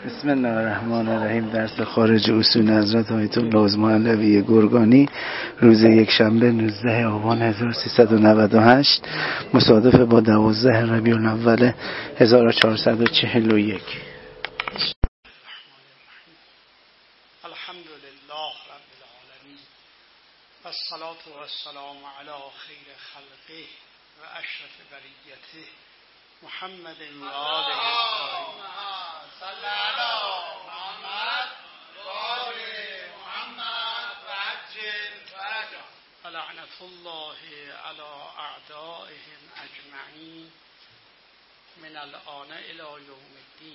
بسم الله الرحمن الرحیم. درس خارج اصول حضرت آیت الله عظما علوی گرگانی روز یکشنبه 19 آبان 1398 مصادف با 12 ربیع الاول 1441. الحمد لله رب العالمین و الصلاة و السلام علی خیر خلقه و اشرف بریته محمد و آله الطاهرین. صل علی محمد و آل محمد و عجل فرجهم. لعنت الله علی اعدائهم اجمعین من الآن الی یوم الدین.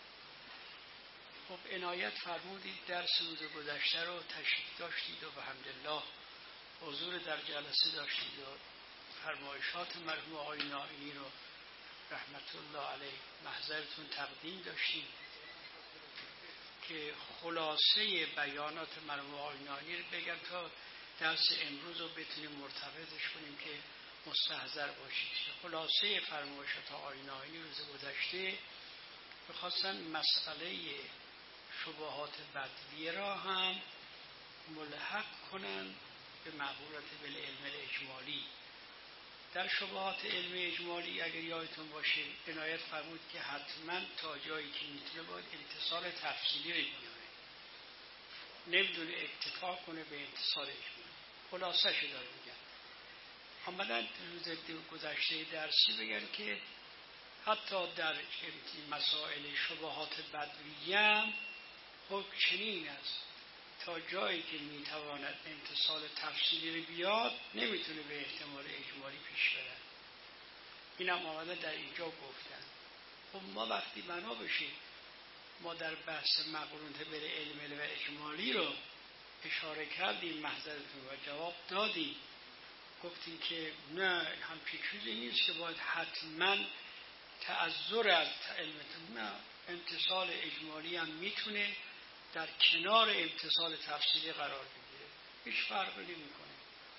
خب عنایت فرمودید درس روز گذشته رو تشریح داشتید و بحمدالله حضور در جلسه داشتید و فرمایشات مرحوم آقای نائینی رو رحمت الله علیه محضرتون تقدیم داشتید که خلاصه بیانات مرحوم آقای نائینی رو بگم تا درس امروز رو بتونیم مرتبطش کنیم که مستحضر باشید. خلاصه فرمایشات آقای نائینی روز گذشته می‌خواستن مسئله شبهات بدویه را هم ملحق کنن به مقولات بالعلم الاجمالی. در شبهات علم اجمالی اگر یادتون باشه عنایت فرمود که حتما تا جایی که میتونه باید اتصال تفصیلی رو بیاره، نمیدونه اکتفا کنه به اتصال اجمالی. خلاصه شو داره میگن. آمدن روز گذشته درسی بگن که حتی در مسائل شبهات بدویه حکم چنین است تا جایی که میتواند امتصال تفصیلی رو بیاد نمیتونه به احتمال اجمالی پیش بره. این هم آمده در اینجا گفتن. خب ما وقتی بنا بشیم ما در بحث مقرونت به علم و اجمالی رو اشاره کردیم، محضرتون و جواب دادیم، گفتیم که نه همچین چیزی نیست که باید حتما تعذر از علمتون، نه امتصال اجمالی هم میتونه در کنار امتصال تفصیلی قرار بگیره، هیچ فرقی نمیکنه.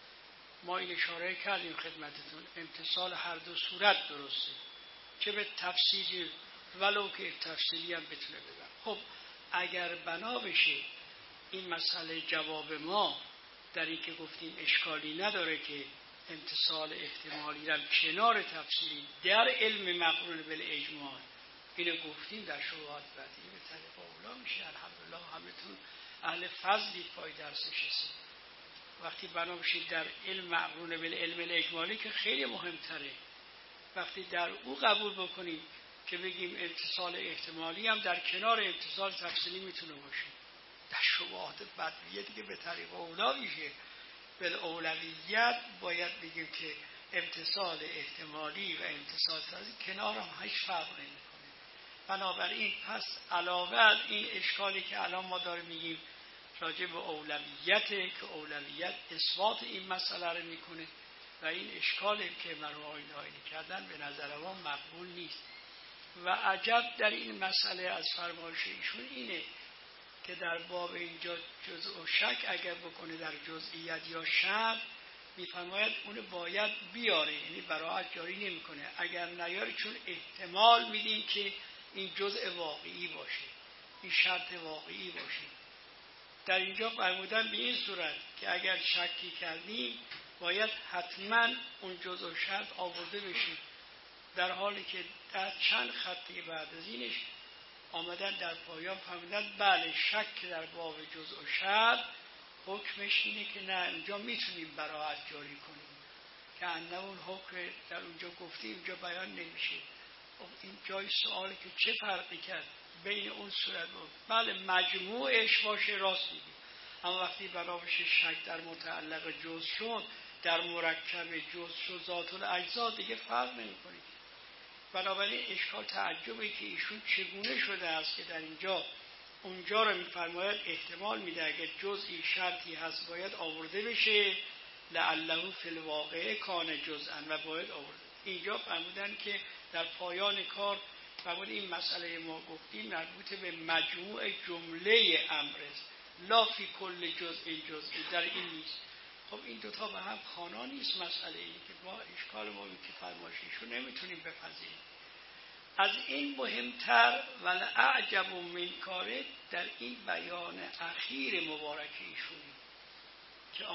ما این اشاره کردیم خدمتتون امتصال هر دو صورت درسته، چه به تفصیلی ولو که تفصیلی هم بتونه بگم. خب اگر بنا بشه این مسئله جواب ما در این که گفتیم اشکالی نداره که امتصال احتمالی را کنار تفصیلی در علم مقرون بالاجمال اینو گفتیم در شبهات بدیهی به طریق اولا میشه. الحمدلله همتون اهل فضلی پای درس نشستید. وقتی بنا بشید در علم مقرون بالعلم الاجمالی که خیلی مهمتره، وقتی در او قبول بکنیم که بگیم امتصال احتمالی هم در کنار امتصال تفصیلی میتونه باشه، در شبهات بدیهی دیگه به طریق اولا میشه. بالاولویت باید بگیم که امتصال احتمالی و امتصال تفصیلی کنار هم هیچ فرق نمیکنه. بنابراین پس علاوه بر این اشکالی که الان ما داریم میگیم راجع به اولویته که اولویت اثبات این مسئله رو میکنه و این اشکالی که مرحوم آقای نائینی کردن به نظر ما مقبول نیست. و عجب در این مسئله از فرمایش ایشون اینه که در باب اینجا جزء و شک اگر بکنه در جزئیت یا شرط میفرماید اون باید بیاره، یعنی براحت جاری نمیکنه. اگر نیاره چون احتمال میدیم که این جزء واقعی باشه، این شرط واقعی باشه. در اینجا فرمودن به این صورت که اگر شکی کردیم باید حتما اون جزء و شرط آورده بشه، در حالی که در چند خطی بعد از اینش آمدن در پایان فرمودن بله شک در باب جزء و شرط حکمش اینه که نه اونجا میتونیم براحت جاری کنیم که انه اون حکم در اونجا گفتیم اینجا بیان نمیشه. خب این جای سوالی که چه فرقی کرد بین اون صورت بود. بله مجموعش باشه راست میگی، اما وقتی بنابراین شک در متعلق جزء شد در مرکب جزء شد ذات الاجزا دیگه فرق نمیکنه. بنابراین اشکال تعجبی که ایشون چگونه شده است که در اینجا اونجا رو میفرماید احتمال میده اگر جزئی شرطی هست باید آورده بشه لعله فی الواقع کان جزءا و باید آورده. اینجا فرمودن که در پایان کار فرمود این مسئله ما گفتیم مربوط به مجموع جمله امر است، لا فی کل جزء جزئی، در این نیست. خب این دوتا به هم خوانا نیست. مسئله اینه که ما اشکال ما که فرمایشیشو نمیتونیم بپذیریم. از این مهمتر و اعجب من کاره در این بیان اخیر مبارک ایشونی که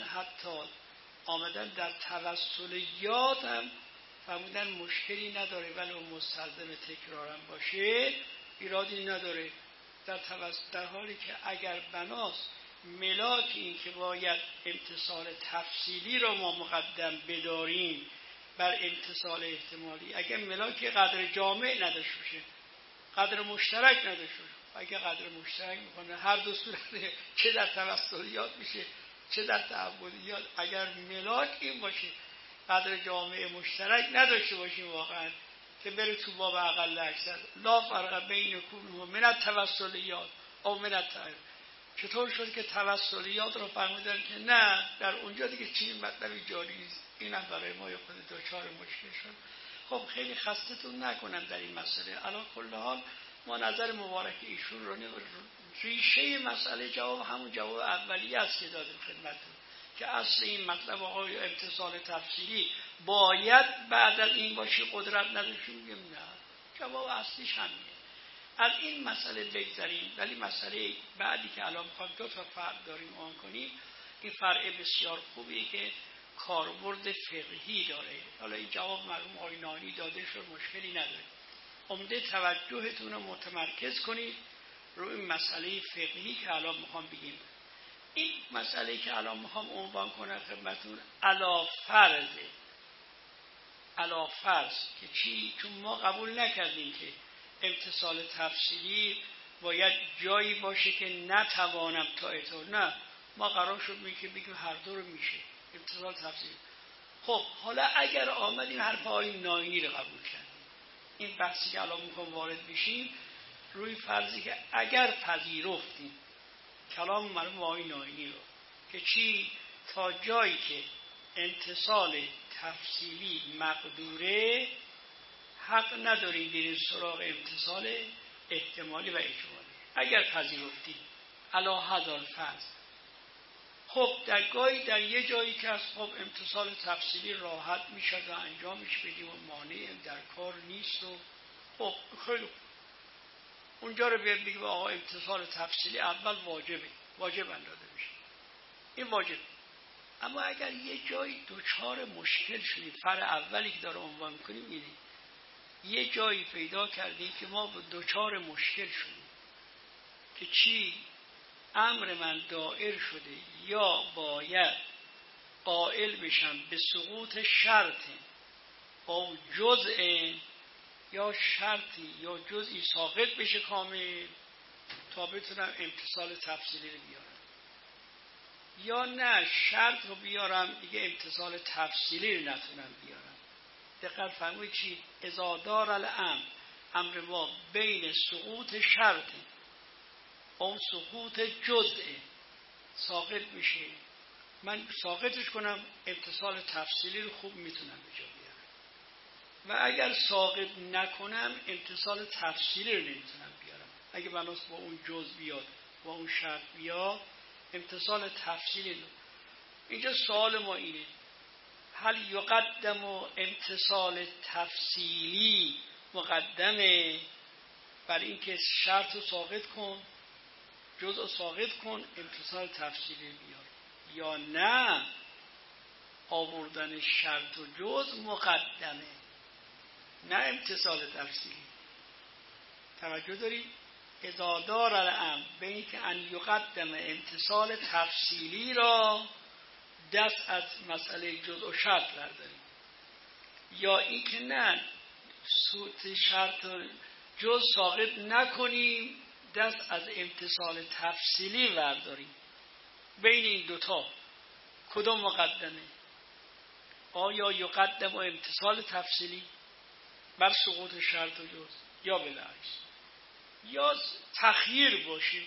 آمدن در توسل یاد هم فرمودن مشکلی نداره ولی مستلزم تکرارم باشه ایرادی نداره در حالی که اگر بناست ملاک این که باید امتصال تفصیلی رو ما مقدم بداریم بر امتصال احتمالی، اگر ملاک قدر جامع نداشته باشه قدر مشترک نداشته باشه، اگر قدر مشترک میکنه هر دو صورت چه در توسلیات میشه چه در تعبدیات، اگر ملاک این باشه قدر جامع مشترک نداشته باشیم واقعا که بره تو باب اقل اکثر لا فرق بین کونه من التوسلیات او من التعبد. چطور شد که توسلیات رو فرمودن که نه در اونجا دیگه چیزی مطلبی جاری نیست، اینم برای ما خود دوچار مشکل شد. خب خیلی خستتون نکنم در این مسئله. علی کل حال ما نظر مبارک ایشون رو ریشه مسئله جواب همون جواب اولیه است که دادیم خدمتتون که اصل این مطلب آقای امتصال تفصیلی باید بعد از این باشی قدرت نداشتیم میگم نه، جواب اصلیش همینه. از این مسئله بگذاریم، ولی مسئله بعدی که الان میخوایم دو تا فرق داریم آن کنیم، این فرع بسیار خوبیه که کاربرد فقهی داره. حالا این جواب مرحوم آقای نانی داده شد مشکلی نداره، عمده توجهتون رو متمرکز کنید روی این مسئله فقهی که الان میخوام بگیم. این مسئله که الان میخوام عنوان کنم خدمتتون علی فرض که چی؟ چون ما قبول نکردیم که امتصال تفصیلی باید جایی باشه که نتوانم تا اطلاع، نه ما قرار شد بگیم هر دو رو میشه امتصال تفصیلی. خب حالا اگر آمدیم حرف آقای ناینی رو قبول کردیم، این بحثی که الان میخوام وارد بشیم روی فرضی که اگر پذیرفتیم کلام مرحوم آقای ناینی رو که چی؟ تا جایی که امتصال تفصیلی مقدوره حق نداریم بریم سراغ امتصال احتمالی و اجمالی. اگر پذیرفتیم علی هذا الفرض، خب در یه جایی که از خب امتصال تفصیلی راحت میشه و انجامش بدیم و مانع در کار نیست و خب خیلی اونجا رو بگیم آقا امتصال تفصیلی اول واجب اندازه میشه، این واجب. اما اگر یه جایی دوچار مشکل شدیم، فرع اولی که داره عنوان میکنیم اینه، یه جایی پیدا کردیم که ما دوچار مشکل شدیم که چی؟ امر من دائر شده یا باید قائل بشم به سقوط شرط او جزء، یا شرطی یا جزئی ساقط بشه کامل تا بتونم امتصال تفصیلی رو بیارم، یا نه شرط رو بیارم دیگه امتصال تفصیلی رو نتونم بیارم. دقت فرمایید چی؟ اذا دار امر ما بین سقوط شرط او سقوط جزء ساقط میشه، من ساقطش کنم امتصال تفصیلی رو خوب میتونم به جا بیارم، و اگر ساقط نکنم امتصال تفصیلی رو نمیتونم بیارم. اگه بناس با اون جزء بیاد با اون شرط بیاد امتصال تفصیلی رو. اینجا سوال ما اینه هل یقدم امتصال تفصیلی مقدمه بر این که شرط رو ساقط کن جزء رو ساقط کن امتصال تفصیلی بیار، یا نه آوردن شرط و جزء مقدمه نه امتصال تفصیلی. توجه دارید؟ اذا دار الامر بین که ان یقدم امتصال تفصیلی را دست از مسئله جزء و شرط برداریم، یا این که نه سوت شرط و جزء ساقط نکنیم دست از امتصال تفصیلی برداریم. بین این دوتا کدوم مقدمه؟ آیا یقدم امتصال تفصیلی بر سقوط شرط و جزء یا بالعکس، یا تخییر باشه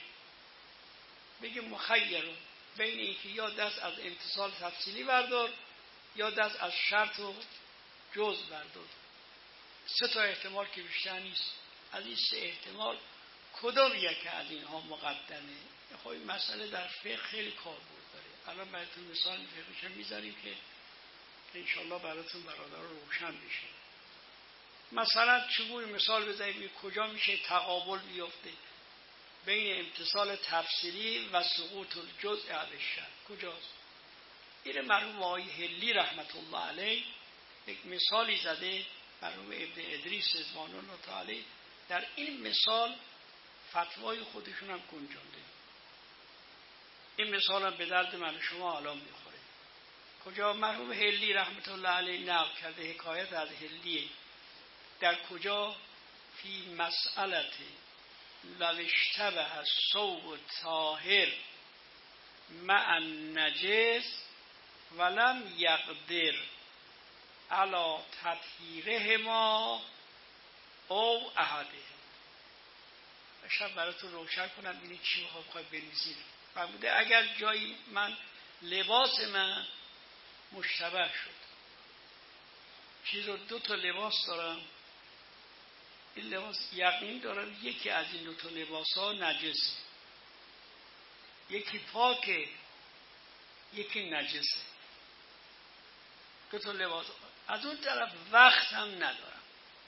بگیم مخیرون بین اینکه یا دست از امتصال تفصیلی بردار یا دست از شرط و جزء بردار. سه تا احتمال که بیشتر نیست. از این سه احتمال کدوم یک از اینها مقدمه؟ خب این مسئله در فقه خیلی کاربرد داره. الان براتون مثال فقهش میذاریم که انشالله براتون برادر روشن بشه. مثلا چگونه مثال بزنیم کجا میشه تقابل بیفته بین امتصال تفسیری و سقوط الجزء علی الشرط؟ کجاست؟ این مرحوم آقای هلی رحمت الله علیه یک مثالی زده، مرحوم ابن ادریس رضوان الله تعالی در این مثال فتوای خودشون هم گنجانده. این مثال هم به درد من شما الان میخوره. کجا مرحوم هلی رحمت الله علیه نقل کرده، حکایت از هلیه، در کجا فی مسئلت لو اشتبه الثوب طاهر مع النجس ولم یقدر علی تطهیرهما او احدهما. شب براتون روشن کنم ببینید چی میخواد بنویسید. فرموده اگر جایی لباس من مشتبه شد، چیز رو 2 تا لباس دارم، این لباس یقین دارم یکی از این 2 تا لباس ها نجسه، یکی پاکه یکی نجسه، 2 تا لباس. از اون طرف وقت هم ندارم،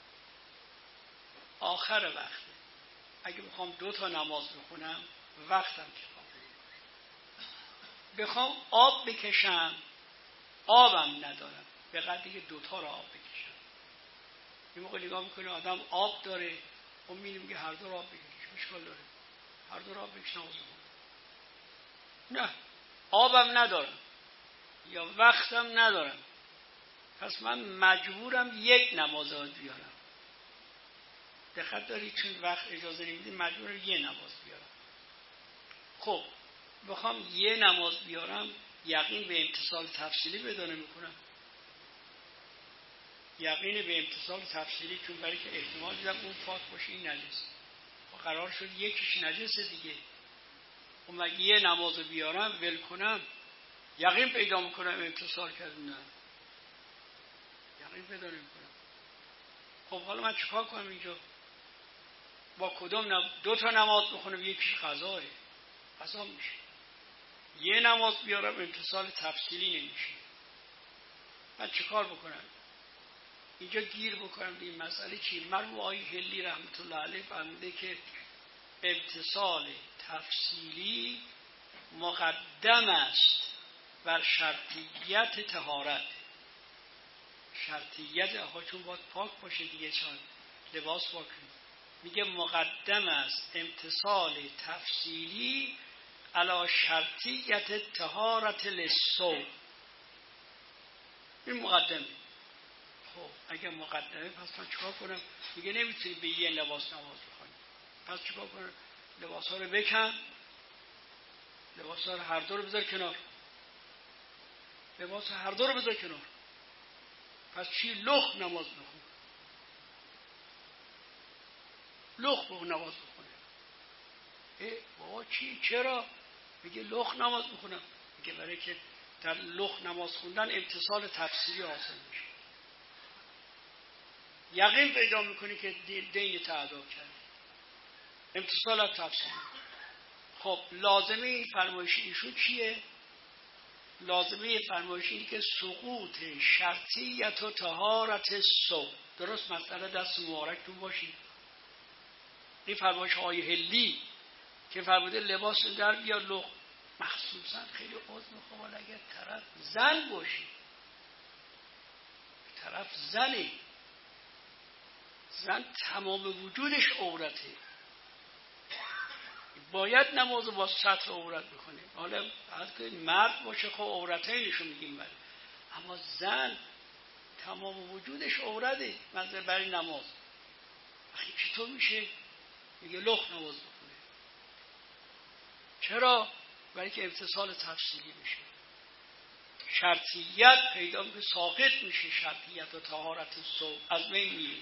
آخر وقته، اگه بخوام 2 تا نماز بخونم وقتم کفایه، بخوام آب بکشم آبم ندارم، به قدری که 2 تا رو آب بکشم. این موقع نگاه میکنه آدم آب داره، اون میگه هر 2 رو آب بکشم، مشکل داره، هر 2 رو آب بکشم نماز بخونم. نه، آبم ندارم یا وقتم ندارم، پس من مجبورم 1 نماز بیارم. دقت دارید چون وقت اجازه نمیده مجبورم 1 نماز بیارم. خب بخوام 1 نماز بیارم یقین به امتصال تفصیلی بدانه میکنم، یقین به امتصال تفصیلی، چون برای که احتمال دیدم اون پاک باشه این نجس، قرار شد یکیش نجسه دیگه، اون مگه 1 نماز بیارم ول کنم یقین پیدا میکنم امتصال کردم، نه یقین پیدا نمیکنم. خب حالا من چیکار کنم اینجا؟ با کدوم 2 تا نماز بخونم یکیش قضاه میشه، 1 نماز بیارم امتصال تفصیلی نمیشه، من چیکار بکنم؟ اینجا گیر بکنم به این مسئله چی؟ مرحوم آقای هلی رحمت الله علیه فرموده که امتصال تفصیلی مقدم است بر شرطیت طهارت. شرطیت آقا چون باید پاک باشه دیگه، چون لباس پاک میگه مقدم است امتصال تفصیلی علی شرطیت طهارت للثوب. این مقدمه. خب اگه مقدمه پس من چیکار کنم؟ میگه نمیتونی به 1 لباس نماز بخونی، پس چیکار کنم؟ لباس ها رو بکن، لباس ها رو هر 2 رو بذار کنار، لباس هر 2 رو بذار کنار، پس چی؟ لخ نماز بخون، لخ بخون نماز بخونه. بابا چی؟ چرا؟ میگه لخ نماز بخونم. میگه برای که در لخ نماز خوندن امتصال تفسیری حاصل میشه، یقین پیدا میکنی که دین تعدا کرد، امتصال تفسیری. خب لازمه این فرمایش ایشون چیه؟ لازمه فرمایش اینه که سقوط شرطیت و طهارت ثوب. درست مسئله دست مبارکتون باشید. این فرمایش های هلی که فرموده لباس در بیار لخ، مخصوصا خیلی عذر میخوام اگر طرف زن باشی، طرف زنی، زن تمام وجودش عورته، باید نماز با سطر عورت بکنه. حالا حتی مرد باشه خب عورتینشو میگیم بله، اما زن تمام وجودش عورته منظر برای نماز. اخی چطور میشه؟ میگه لخ نماز بکنه. چرا؟ برای که امتصال تفصیلی میشه، شرطیت پیدا میشه، ساقط میشه، شرطیت و طهارت ثوب از بین میره.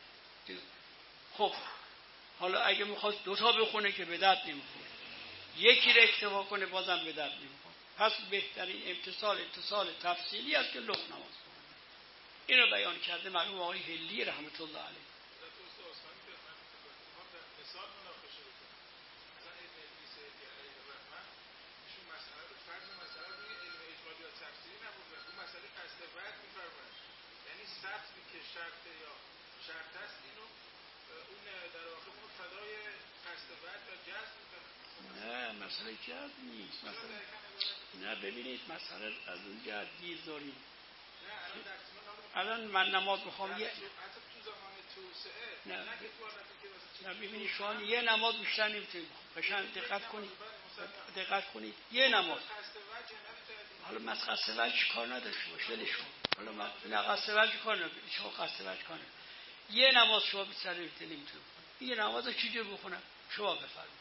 خب حالا اگه میخواد 2 تا بخونه که به درد نمیخوره، یکی رو اکتفا کنه بازم به درد نمیخوره، پس بهترین امتصال تفصیلی است که لخ نماز بخونه. اینو بیان کرده مرحوم آقای هلی رحمت الله علیه. یعنی سطری که شرط یا شرط است اینو اون در واقع مبتدای قصد بعد و جزم میکنه. نه مسئله جزم نیست. نه ببینید مسئله از اون جهت گیر داریم. الان من نماز بخوام حتی تو زمان توسعه نه ببینید شما یه نماز بیشتر نمیتونید بخونید. دقت کنید یه نماز. حالا من قصد وجه کار نداشته باشه ولشون. حالا من نه قصد وجه کار نداشته شما قصد وجه کار نداشته. یه نماز شما بیشتر نمیتونید بخونید. یه نماز رو چجوری بخونم شما بفرمایید.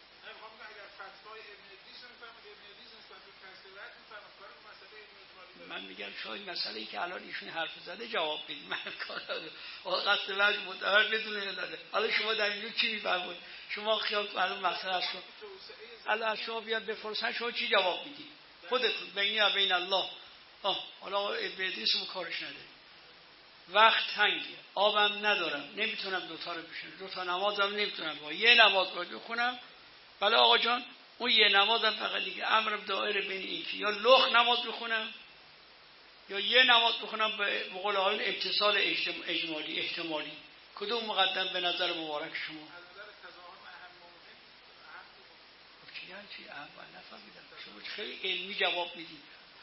من میگم شاید مسئله ای که الان ایشون حرف زده جواب بدید. من کار ندارم. قصد وجه متعار بدون نداره. حالا شما در اینجا چی میفرمایید؟ شما خیال معلوم مسئله است. الان شما بیاد بپرسن شما چی جواب میدید؟ خودتون بینی و بین الله. حالا ابن ادریس کارش نداره. وقت تنگه. آبم ندارم. نمیتونم دوتا رو بشونم. دوتا نمازم نمیتونم. با یه نماز رو بخونم. بله آقا جان اون یه نمازم فقط دیگه امر دایره بین این که یا لخ نماز بخونم یا یه نماز بخونم به قول آقایون اتصال اجمالی احتمالی. کدوم مقدم به نظر مبارک شما؟ چی اول نفهمیدم. شما خیلی علمی جواب میدید.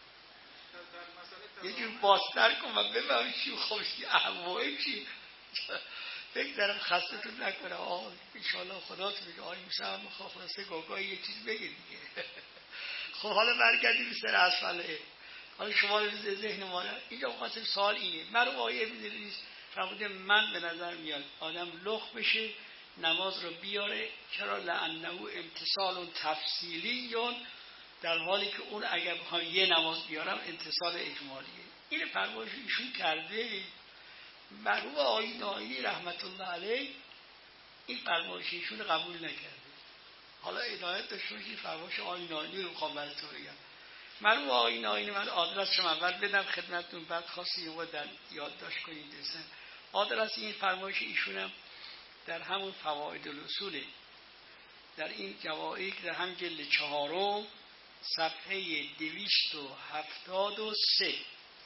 یه جور باستر کن و بفهم چی خوشی احوای چی بگذارم خستتون نکنه. انشاءالله خدا تو بگه آقای موسی هم خلاصه گاگاهی یه چیز بگه دیگه. خب حالا برگردیم به سر اصفله. حالا شما رو ذهن ما اینجا خواستم سوال اینه. من رو آیه بیدریز فرموده من به نظر میاد آدم لخ بشه نماز رو بیاره. چرا؟ لانه امتصال تفصیلی در حالی که اون اگر بخوام یه نماز بیارم امتصال اجمالیه. این فرمایش ایشون کرده. مرحوم آقای ناینی رحمت الله علیه این فرمایش ایشون قبول نکرده. حالا عنایت داشته باشید فرمایش آقای ناینی رو میخوام براتون بگم. مرحوم آقای ناینی من آدرسشم اول بدم خدمتتون بعد خواستید در یادداشت کنید. آدرس این فرمایش ایشونم در همون فواید الاصول در این جوائق در هم جلد 4 صفحه 273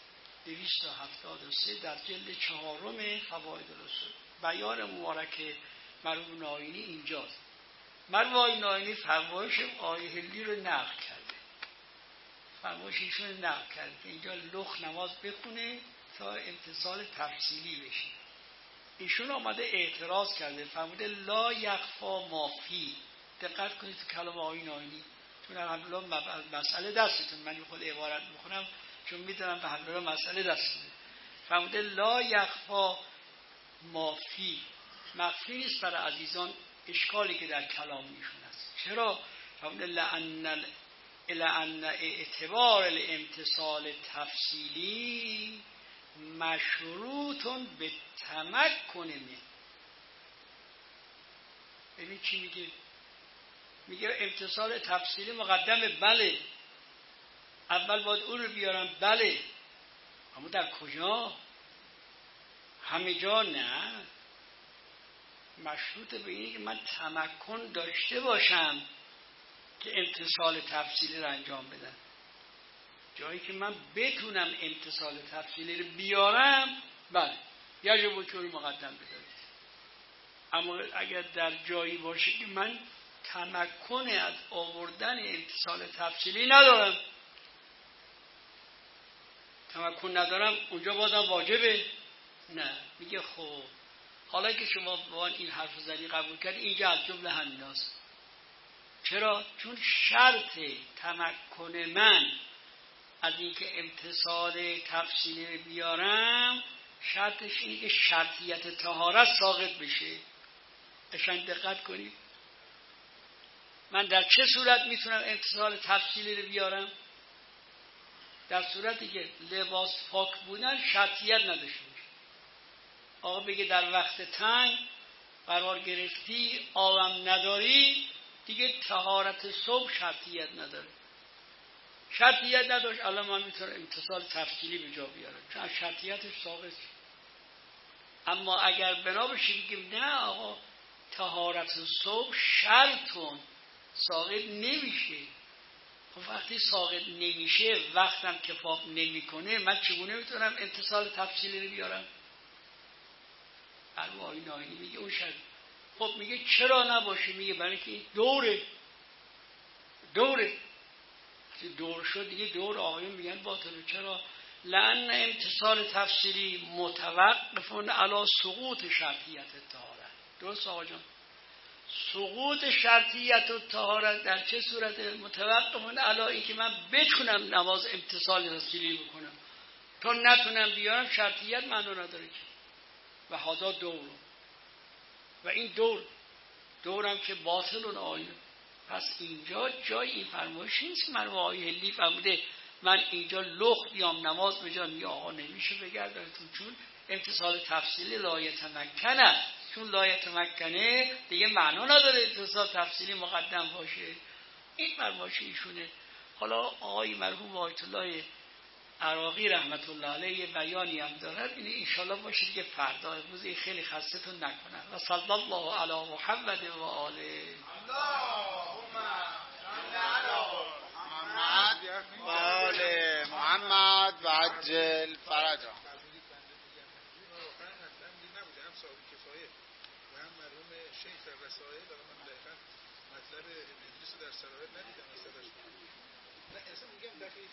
در جلد 4 فواید الاصول بیان مبارک مرحوم ناینی اینجاست. مرحوم آقای ناینی فرمایش آیه هلی رو نقل کرده. فرمایش ایشون نقل کرده که اینجا لخ نماز بخونه تا امتصال تفصیلی بشه. ایشون آمده اعتراض کرده فرموده لا یخفا ما فی. دقت کنید تو کلام آقای ناینی چون الحمدلله مسئله دستتون من خود عبارت میخونم چون میدونم به الحمدلله مسئله دستتون. فرموده لا یخفا ما فی مخفی نیست برای عزیزان اشکالی که در کلام ایشون است. چرا؟ فرموده لأن اعتبار الامتصال تفصیلی مشروطون به تمکن من. ببین چی میگه؟ میگه امتصال تفصیلی مقدمه. بله اول باید اون رو بیارم. بله اما در کجا؟ همه جا نه. مشروط به اینه که من تمکن داشته باشم که امتصال تفصیلی رو انجام بدم. جایی که من بتونم امتصال تفصیلی رو بیارم بله یجب که رو مقدم بدارید. اما اگر در جایی باشه که من تمکن از آوردن امتصال تفصیلی ندارم تمکن ندارم اونجا بازم واجبه؟ نه. میگه خب حالا که شما با این حرف زنی قبول کردی اینجا از جمله همین هست. چرا؟ چون شرط تمکن من از اینکه امتصال تفصیلی بیارم شرطش اینه که شرطیت طهارت ساقط بشه. اشان دقت کنید من در چه صورت میتونم امتصال تفصیلی رو بیارم؟ در صورتی که لباس پاک بودن شرطیت نداشته باشه. آقا بگه در وقت تنگ قرار گرفتی آبم نداری دیگه طهارت صبح شرطیت نداره. شرطیت نداشت الان من میتونم امتصال تفصیلی به جا بیارم چون شرطیتش ساقط. اما اگر بنا بشه بگیم نه آقا طهارت صبح شرطون ساقط نمیشه. خب وقتی ساقط نمیشه وقتم کفاف نمیکنه من چگونه میتونم امتصال تفصیلی رو بیارم؟ مرحوم آقای ناینی میگه اون شب. خب میگه چرا نباشه؟ میگه برای اینکه این دوره دور شد دیگه، دور آقایون میگن باطله. چرا؟ لأن امتصال تفسیری متوقفون علی سقوط شرطیت الطهارت. درست آقا جان؟ سقوط شرطیت الطهارت در چه صورت؟ متوقفون علی اینکه من بتونم نماز امتصال تفسیری بکنم. تا نتونم بیارم شرطیت معنی نداره که. و هذا دور، و این دورم که باطل اون آیه. پس اینجا جای این فرمایش نیست. مرحوم آقای هندی فرموده من اینجا لخت بیام نماز بجام، یا آقا نمیشه بگردارتون، چون امتصال تفصیلی لایت مکنه. چون لایت مکنه دیگه معنا نداره امتصال تفصیلی مقدم باشه. این فرمایش ایشونه. حالا آقای مرحوم آیت الله عراقی رحمت الله علیه بیانی هم دارد، این انشالله باشه دیگه فردا. امروز خیلی خستتون نکنم. و صلی الله علی محمد و آله. محمد و آل محمد و عجل فرجا. شیخ رسائل من دقیقا مطلب ابن ادریس در سراید ندیدم. اصلا میگم دقیق